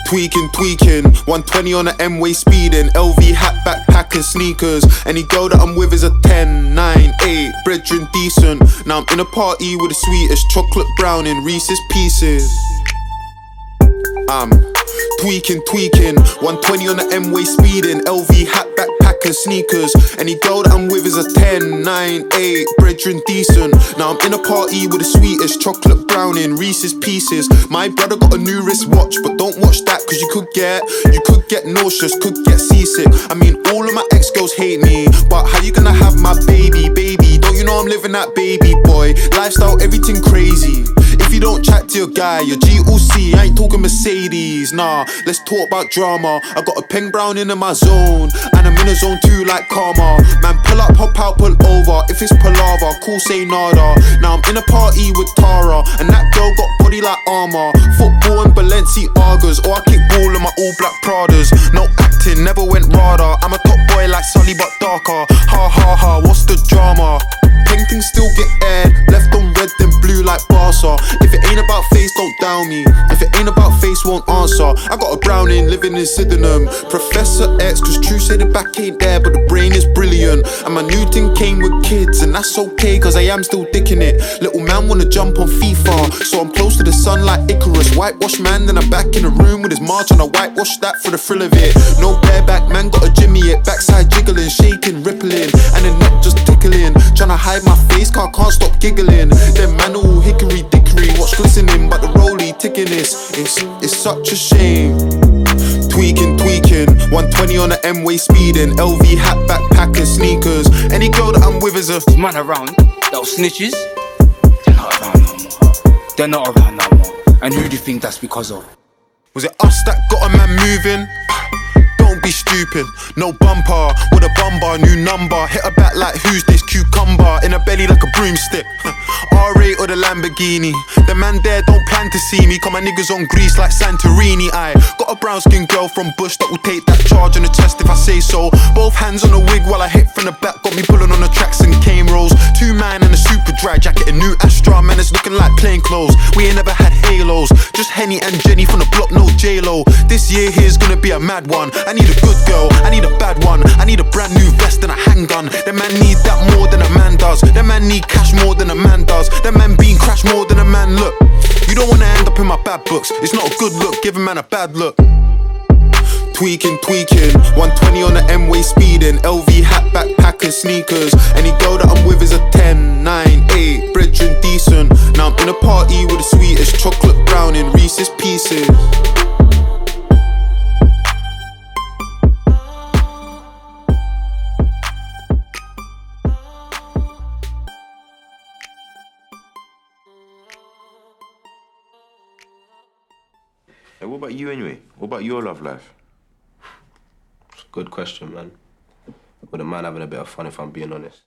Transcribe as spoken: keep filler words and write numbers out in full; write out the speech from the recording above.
Tweaking, tweaking, one twenty on the M-way speeding, L V hat, backpack and sneakers. Any girl that I'm with is a ten, nine, eight, brethren decent. Now I'm in a party with the sweetest chocolate brown in Reese's Pieces. I'm tweaking, tweaking, one twenty on the M-way speeding, L V hat, backpack and sneakers. Any girl that I'm with is a ten, nine, eight, brethren decent. Now I'm in a party with the sweetest chocolate brown in Reese's Pieces. My brother got a new wristwatch, but don't watch that cause you could get, you could get nauseous, could get seasick. I mean all of my ex-girls hate me, but how you gonna have my baby, baby? Don't you know I'm living that baby boy lifestyle, everything crazy. If you don't chat to your guy, your G O C, I ain't talking Mercedes. Nah, let's talk about drama. I got a peng brown in my zone, and I'm in a zone too like karma. Man, pull up, hop out, pull over. If it's palaver, cool, say nada. Now I'm in a party with Tara, and that girl got body like armor. Football and Balenciagas, or I kick ball in my all black Pradas. No acting, never went radar. I'm a top boy like Sully but darker. Ha ha ha, what's the drama? Paintings still get aired, left on red then blue like Barca. If it ain't about face, don't down me. If it ain't about face, won't answer. I got a browning living in Sydenham. Professor X, cause true say the back ain't there, but the brain is brilliant. And my new thing came with kids, and that's okay, cause I am still dicking it. Little man wanna jump on FIFA, so I'm close to the sun like Icarus. Whitewash man, then I'm back in the room with his march, and I whitewash that for the thrill of it. No bareback man, got a jimmy it. Backside jiggling, shaking, rippling, and then not just tickling. Tryna hide my face, car can't stop giggling. Them man all hickory dickory, watch glistening, but the rollie ticking this. It's, it's such a shame. Tweaking, tweaking, one twenty on the M-way speeding, L V hat, backpack and sneakers. Any girl that I'm with is a man around, little snitches. They're not around no more. They're not around no more. And who do you think that's because of? Was it us that got a man moving? Don't be stupid, no bumper, with a bumper, new number. Hit her back like who's this cucumber, in her belly like a broomstick. R eight or the Lamborghini, the man there don't plan to see me. Cause my niggas on Greece like Santorini. I got a brown skin girl from Bush that will take that charge on the chest if I say so. Both hands on the wig while I hit from the back, got me pulling on the tracks and cane rolls. Two man and a super dry jacket, a new Astra, man it's looking like plain clothes. We ain't never had halos, just Henny and Jenny from the block, no J-Lo. This year here's gonna be a mad one. I need a good girl, I need a bad one. I need a brand new vest and a handgun. That man need that more than a man does. That man need cash more than a man does. That man being crashed more than a man look. You don't wanna end up in my bad books. It's not a good look, give a man a bad look. Tweaking, tweaking, one twenty on the M-way speeding, L V hat, backpack and sneakers. Any girl that I'm with is a ten, nine, eight, brethren decent. Now I'm in a party with the sweetest chocolate brown in Reese's Pieces. Hey, what about you anyway? What about your love life? It's a good question, man. With a man having a bit of fun, if I'm being honest.